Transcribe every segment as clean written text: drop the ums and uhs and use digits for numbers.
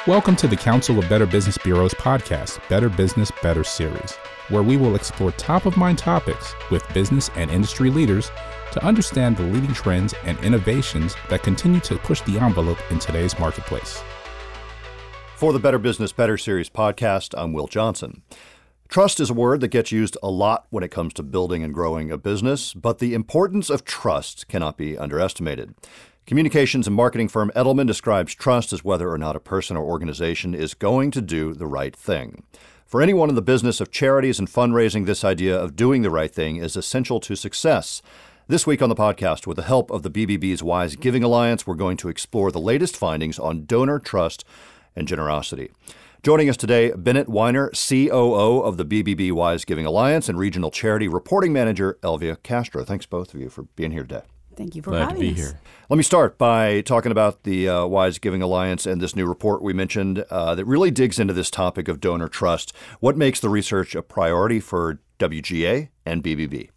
Welcome to the Council of Better Business Bureau's podcast, Better Business, Better Series, where we will explore top-of-mind topics with business and industry leaders to understand the leading trends and innovations that continue to push the envelope in today's marketplace. For the Better Business, Better Series podcast, I'm Will Johnson. Trust is a word that gets used a lot when it comes to building and growing a business, but the importance of trust cannot be underestimated. Communications and marketing firm Edelman describes trust as whether or not a person or organization is going to do the right thing. For anyone in the business of charities and fundraising, this idea of doing the right thing is essential to success. This week on the podcast, with the help of the BBB's Wise Giving Alliance, we're going to explore the latest findings on donor trust and generosity. Joining us today, Bennett Weiner, COO of the BBB Wise Giving Alliance and Regional Charity Reporting Manager, Elvia Castro. Thanks both of you for being here today. Thank you for having us. Glad to be here. Let me start by talking about the Wise Giving Alliance and this new report we mentioned that really digs into this topic of donor trust. What makes the research a priority for WGA and BBB?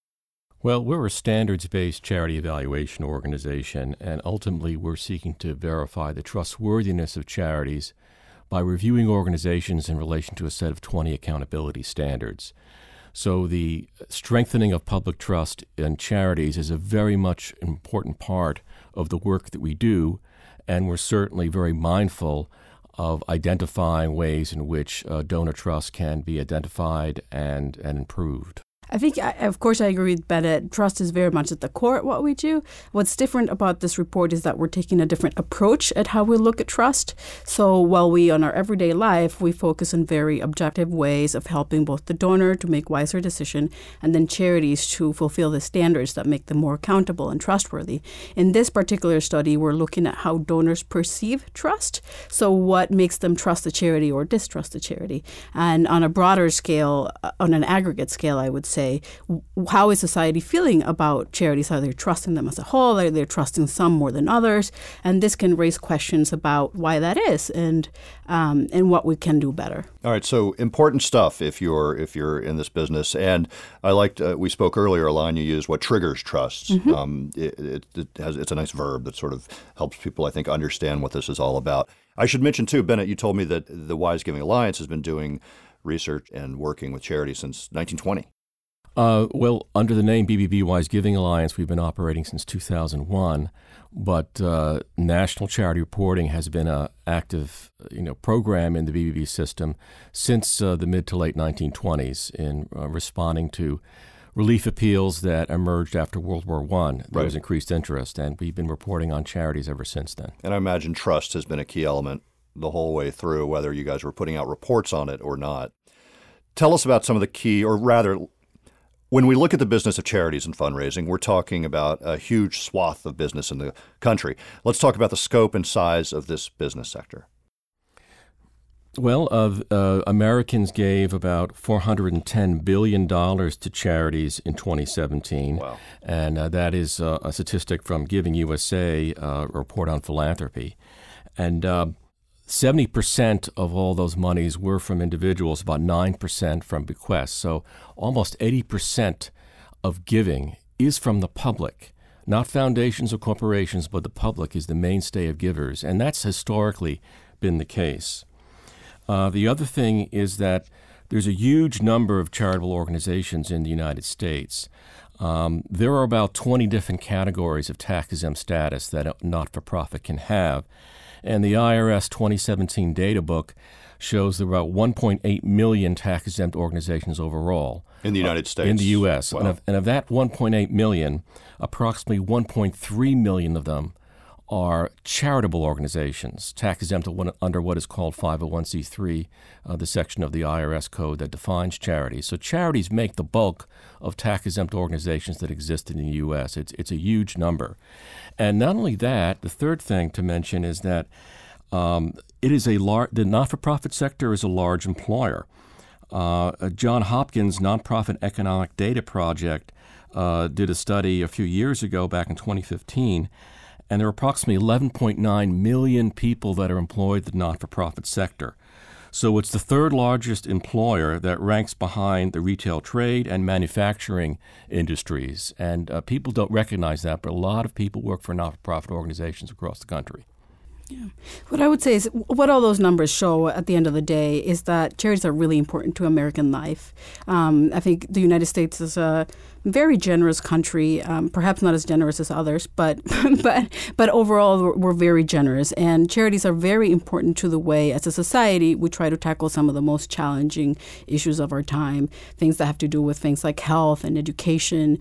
Well, we're a standards-based charity evaluation organization, and ultimately we're seeking to verify the trustworthiness of charities by reviewing organizations in relation to a set of 20 accountability standards. So the strengthening of public trust in charities is a very much important part of the work that we do, and we're certainly very mindful of identifying ways in which donor trust can be identified and improved. I think, of course, I agree with Bennett. Trust is very much at the core of what we do. What's different about this report is that we're taking a different approach at how we look at trust. So while we, on our everyday life, we focus on very objective ways of helping both the donor to make wiser decisions and then charities to fulfill the standards that make them more accountable and trustworthy. In this particular study, we're looking at how donors perceive trust. So what makes them trust the charity or distrust the charity? And on a broader scale, on an aggregate scale, I would say, how is society feeling about charities? Are they trusting them as a whole? Are they trusting some more than others? And this can raise questions about why that is and what we can do better. All right, so important stuff if you're in this business. And I liked, we spoke earlier, a line you used, what triggers trust. Mm-hmm. It's a nice verb that sort of helps people, I think, understand what this is all about. I should mention, too, Bennett, you told me that the Wise Giving Alliance has been doing research and working with charities since 1920. Well, under the name BBB Wise Giving Alliance, we've been operating since 2001, but national charity reporting has been an active, program in the BBB system since the mid to late 1920s in responding to relief appeals that emerged after World War I. There was increased interest, and we've been reporting on charities ever since then. And I imagine trust has been a key element the whole way through, whether you guys were putting out reports on it or not. Tell us about some of the key, or rather, when we look at the business of charities and fundraising, we're talking about a huge swath of business in the country. Let's talk about the scope and size of this business sector. Well, Americans gave about $410 billion to charities in 2017. Wow. And that is a statistic from Giving USA, a report on philanthropy. And 70% of all those monies were from individuals, about 9% from bequests. So almost 80% of giving is from the public, not foundations or corporations, but the public is the mainstay of givers. And that's historically been the case. The other thing is that there's a huge number of charitable organizations in the United States. There are about 20 different categories of tax-exempt status that a not-for-profit can have. And the IRS 2017 data book shows there are about 1.8 million tax-exempt organizations overall. In the United States? In the U.S. Wow. And of that 1.8 million, approximately 1.3 million of them are charitable organizations, tax-exempt under what is called 501c3, the section of the IRS code that defines charities. So charities make the bulk of tax-exempt organizations that exist in the U.S. It's a huge number. And not only that, the third thing to mention is that the not-for-profit sector is a large employer. Johns Hopkins Nonprofit Economic Data Project did a study a few years ago, back in 2015, and there are approximately 11.9 million people that are employed in the not-for-profit sector. So it's the third largest employer that ranks behind the retail trade and manufacturing industries. And people don't recognize that, but a lot of people work for not-for-profit organizations across the country. Yeah. What I would say is what all those numbers show at the end of the day is that charities are really important to American life. I think the United States is a very generous country, perhaps not as generous as others, but overall we're very generous. And charities are very important to the way, as a society, we try to tackle some of the most challenging issues of our time, things that have to do with things like health and education.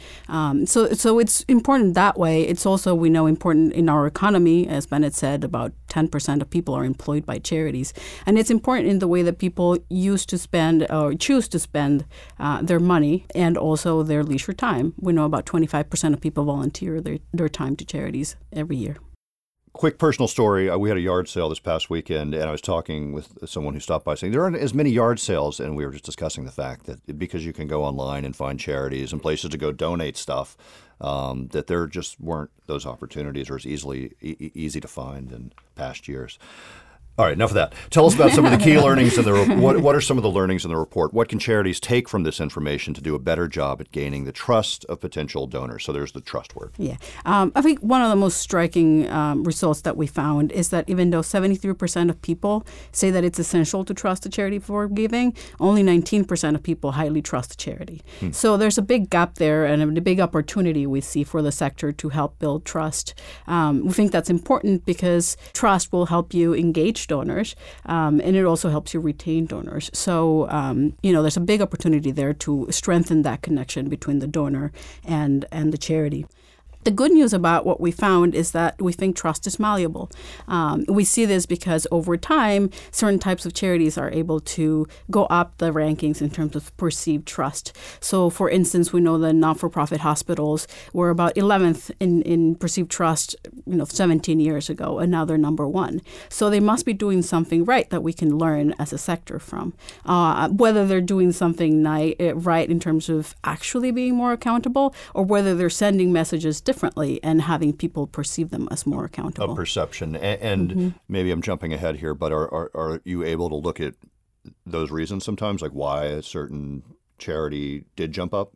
So it's important that way. It's also, we know, important in our economy. As Bennett said, about 10% of people are employed by charities. And it's important in the way that people use to spend or choose to spend their money and also their leisure time. We know about 25% of people volunteer their time to charities every year. Quick personal story. We had a yard sale this past weekend, and I was talking with someone who stopped by saying there aren't as many yard sales, and we were just discussing the fact that because you can go online and find charities and places to go donate stuff, that there just weren't those opportunities or as easy to find in past years. All right, enough of that. Tell us about some of the key learnings in the report. What are some of the learnings in the report? What can charities take from this information to do a better job at gaining the trust of potential donors? So there's the trust word. Yeah. I think one of the most striking results that we found is that even though 73% of people say that it's essential to trust a charity before giving, only 19% of people highly trust a charity. So there's a big gap there and a big opportunity we see for the sector to help build trust. We think that's important because trust will help you engage donors, and it also helps you retain donors. So, there's a big opportunity there to strengthen that connection between the donor and the charity. The good news about what we found is that we think trust is malleable. We see this because over time, certain types of charities are able to go up the rankings in terms of perceived trust. So, for instance, we know that not-for-profit hospitals were about 11th in perceived trust, 17 years ago, and now they're number 1. So they must be doing something right that we can learn as a sector from. Whether they're doing something right in terms of actually being more accountable, or whether they're sending messages differently and having people perceive them as more accountable. A perception. And maybe I'm jumping ahead here, but are you able to look at those reasons sometimes, like why a certain charity did jump up?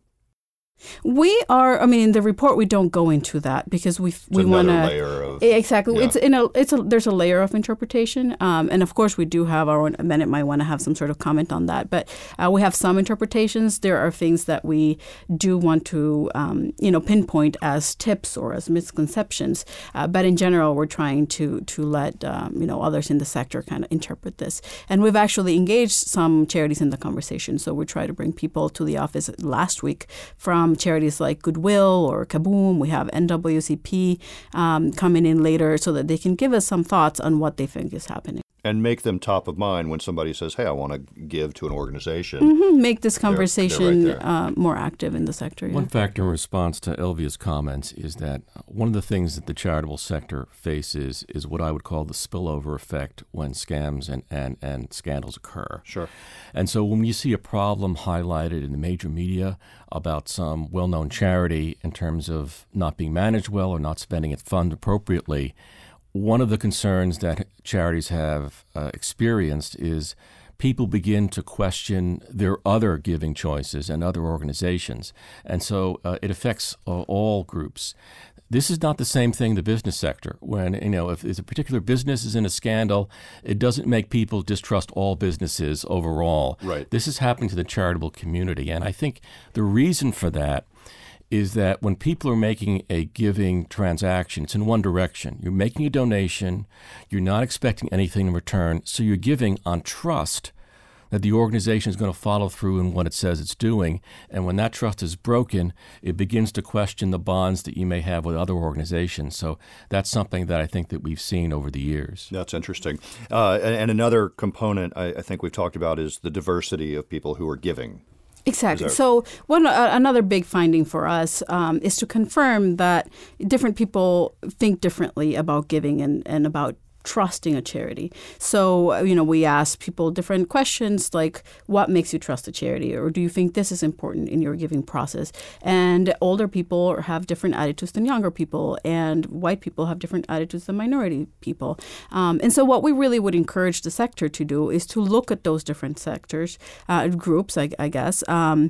We are. I mean, in the report, we don't go into that because we want to layer of exactly. Yeah. There's a layer of interpretation, and of course, we do have our own. Bennett might want to have some sort of comment on that, but we have some interpretations. There are things that we do want to, pinpoint as tips or as misconceptions. But in general, we're trying to let others in the sector kind of interpret this, and we've actually engaged some charities in the conversation. So we try to bring people to the office last week from charities like Goodwill or Kaboom. We have NWCP coming in later so that they can give us some thoughts on what they think is happening. And make them top of mind when somebody says, hey, I want to give to an organization. Make this conversation right more active in the sector. Yeah. One factor in response to Elvia's comments is that one of the things that the charitable sector faces is what I would call the spillover effect when scams and scandals occur. Sure. And so when you see a problem highlighted in the major media about some well-known charity in terms of not being managed well or not spending its fund appropriately, one of the concerns that charities have experienced is people begin to question their other giving choices and other organizations. And so it affects all groups. This is not the same thing in the business sector. When, if a particular business is in a scandal, it doesn't make people distrust all businesses overall. Right. This is happening to the charitable community. And I think the reason for that is that when people are making a giving transaction, it's in one direction. You're making a donation. You're not expecting anything in return. So you're giving on trust that the organization is going to follow through in what it says it's doing. And when that trust is broken, it begins to question the bonds that you may have with other organizations. So that's something that I think that we've seen over the years. That's interesting. And another component I think we've talked about is the diversity of people who are giving. Exactly. So another big finding for us is to confirm that different people think differently about giving and about trusting a charity. So, we ask people different questions like, what makes you trust a charity? Or do you think this is important in your giving process? And older people have different attitudes than younger people, and white people have different attitudes than minority people. And so what we really would encourage the sector to do is to look at those different sectors, groups, I guess,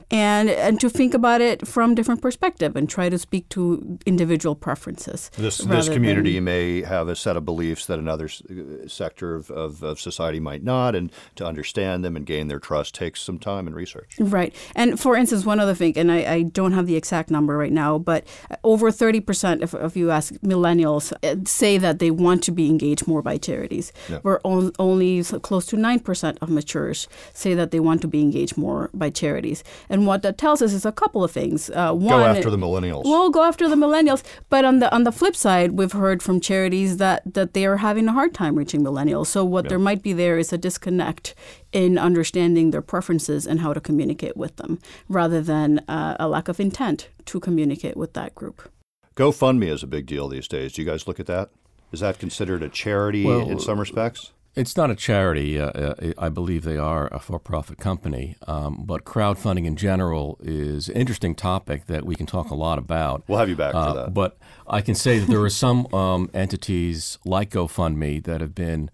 and to think about it from different perspective and try to speak to individual preferences. This community may have a set of beliefs that another another sector of society might not, and to understand them and gain their trust takes some time and research. Right. And for instance, one other thing, and I don't have the exact number right now, but over 30%, if you ask millennials, say that they want to be engaged more by charities. Yeah. Where only close to 9% of maturers say that they want to be engaged more by charities. And what that tells us is a couple of things. One, go after the millennials. Well, go after the millennials. But on the flip side, we've heard from charities that they are having a hard time reaching millennials. So what there might be there is a disconnect in understanding their preferences and how to communicate with them, rather than a lack of intent to communicate with that group. GoFundMe is a big deal these days. Do you guys look at that? Is that considered a charity in some respects? It's not a charity. I believe they are a for-profit company. But crowdfunding in general is an interesting topic that we can talk a lot about. We'll have you back for that. But I can say that there are some entities like GoFundMe that have been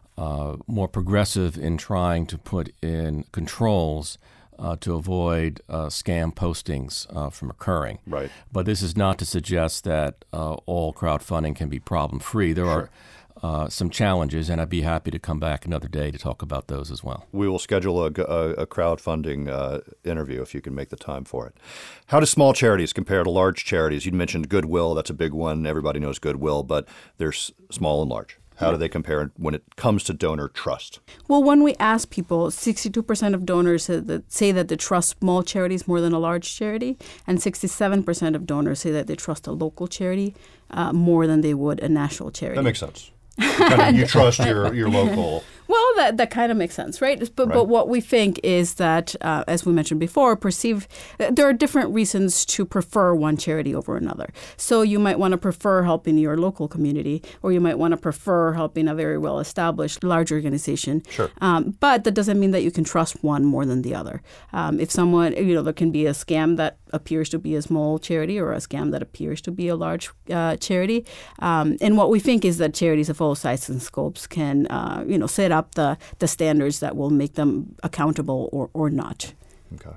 more progressive in trying to put in controls to avoid scam postings from occurring. Right. But this is not to suggest that all crowdfunding can be problem-free. There are some challenges, and I'd be happy to come back another day to talk about those as well. We will schedule a crowdfunding interview if you can make the time for it. How do small charities compare to large charities? You mentioned Goodwill. That's a big one. Everybody knows Goodwill, but there's small and large. How do they compare when it comes to donor trust? Well, when we ask people, 62% of donors say that they trust small charities more than a large charity, and 67% of donors say that they trust a local charity more than they would a national charity. That makes sense. You trust your local. Well, that kind of makes sense, right? But what we think is that, as we mentioned before, there are different reasons to prefer one charity over another. So you might want to prefer helping your local community, or you might want to prefer helping a very well-established large organization. Sure. But that doesn't mean that you can trust one more than the other. If someone, there can be a scam that appears to be a small charity or a scam that appears to be a large charity. And what we think is that charities of all sizes and scopes can, set up the standards that will make them accountable or not. Okay.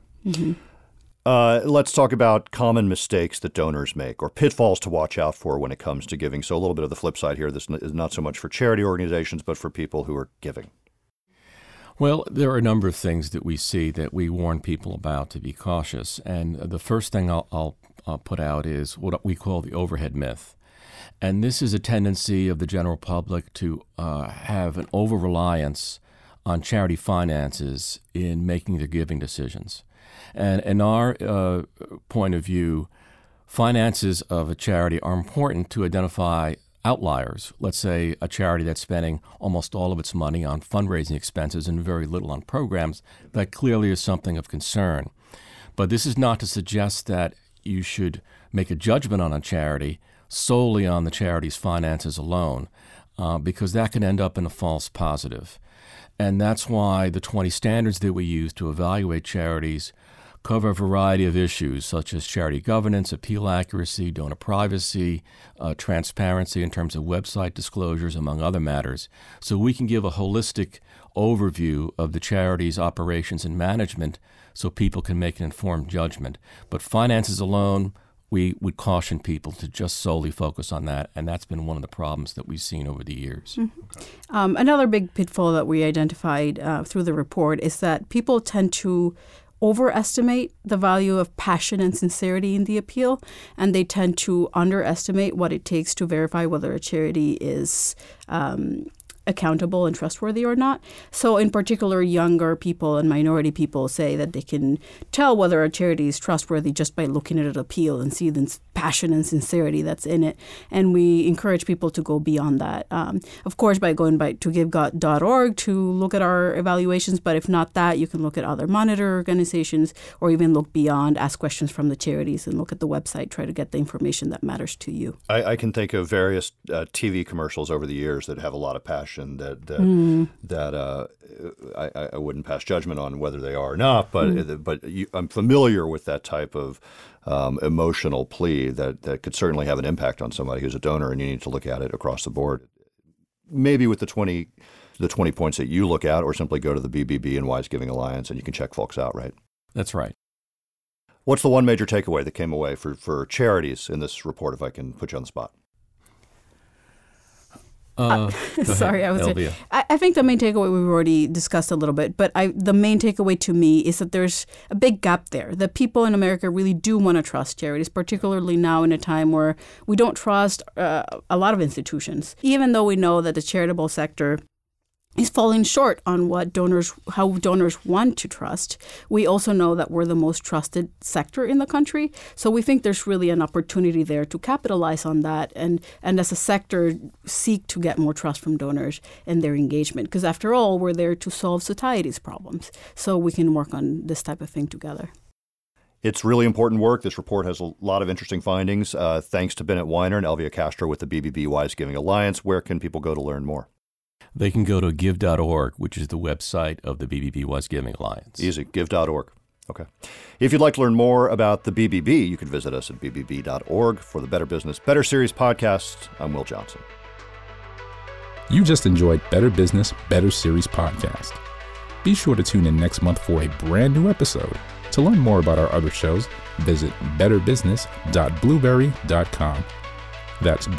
Mm-hmm. Let's talk about common mistakes that donors make or pitfalls to watch out for when it comes to giving. So a little bit of the flip side here. This is not so much for charity organizations, but for people who are giving. Well, there are a number of things that we see that we warn people about to be cautious. And the first thing I'll put out is what we call the overhead myth. And this is a tendency of the general public to have an over-reliance on charity finances in making their giving decisions. And in our point of view, finances of a charity are important to identify outliers. Let's say a charity that's spending almost all of its money on fundraising expenses and very little on programs. That clearly is something of concern. But this is not to suggest that you should make a judgment on a charity solely on the charity's finances alone, because that can end up in a false positive. And that's why the 20 standards that we use to evaluate charities cover a variety of issues such as charity governance, appeal accuracy, donor privacy, transparency in terms of website disclosures, among other matters. So we can give a holistic overview of the charity's operations and management so people can make an informed judgment. But finances alone, we would caution people to just solely focus on that, and that's been one of the problems that we've seen over the years. Mm-hmm. Another big pitfall that we identified through the report is that people tend to overestimate the value of passion and sincerity in the appeal, and they tend to underestimate what it takes to verify whether a charity is accountable and trustworthy or not. So in particular, younger people and minority people say that they can tell whether a charity is trustworthy just by looking at an appeal and see the passion and sincerity that's in it. And we encourage people to go beyond that. Of course, by going to givegot.org to look at our evaluations, but if not that, you can look at other monitor organizations or even look beyond, ask questions from the charities and look at the website, try to get the information that matters to you. I can think of various TV commercials over the years that have a lot of passion that I wouldn't pass judgment on whether they are or not, but I'm familiar with that type of emotional plea that could certainly have an impact on somebody who's a donor, and you need to look at it across the board. Maybe with the 20 points that you look at, or simply go to the BBB and Wise Giving Alliance, and you can check folks out, right? That's right. What's the one major takeaway that came away for charities in this report, if I can put you on the spot? Sorry, Elvia. I think the main takeaway we've already discussed a little bit, but the main takeaway to me is that there's a big gap there. That people in America really do want to trust charities, particularly now in a time where we don't trust a lot of institutions. Even though we know that the charitable sector is falling short on how donors want to trust. We also know that we're the most trusted sector in the country. So we think there's really an opportunity there to capitalize on that and as a sector seek to get more trust from donors and their engagement. Because after all, we're there to solve society's problems. So we can work on this type of thing together. It's really important work. This report has a lot of interesting findings. Thanks to Bennett Weiner and Elvia Castro with the BBB Wise Giving Alliance. Where can people go to learn more? They can go to give.org, which is the website of the BBB Wise Giving Alliance. Easy, give.org. Okay. If you'd like to learn more about the BBB, you can visit us at bbb.org. For the Better Business, Better Series podcast, I'm Will Johnson. You just enjoyed Better Business, Better Series podcast. Be sure to tune in next month for a brand new episode. To learn more about our other shows, visit betterbusiness.blueberry.com. That's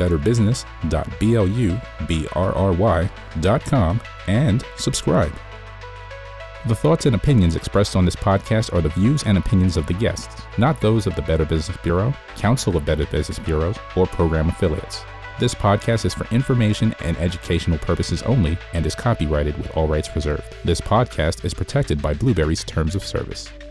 betterbusiness.blueberry.com and subscribe. The thoughts and opinions expressed on this podcast are the views and opinions of the guests, not those of the Better Business Bureau, Council of Better Business Bureaus, or program affiliates. This podcast is for information and educational purposes only and is copyrighted with all rights reserved. This podcast is protected by Blueberry's Terms of Service.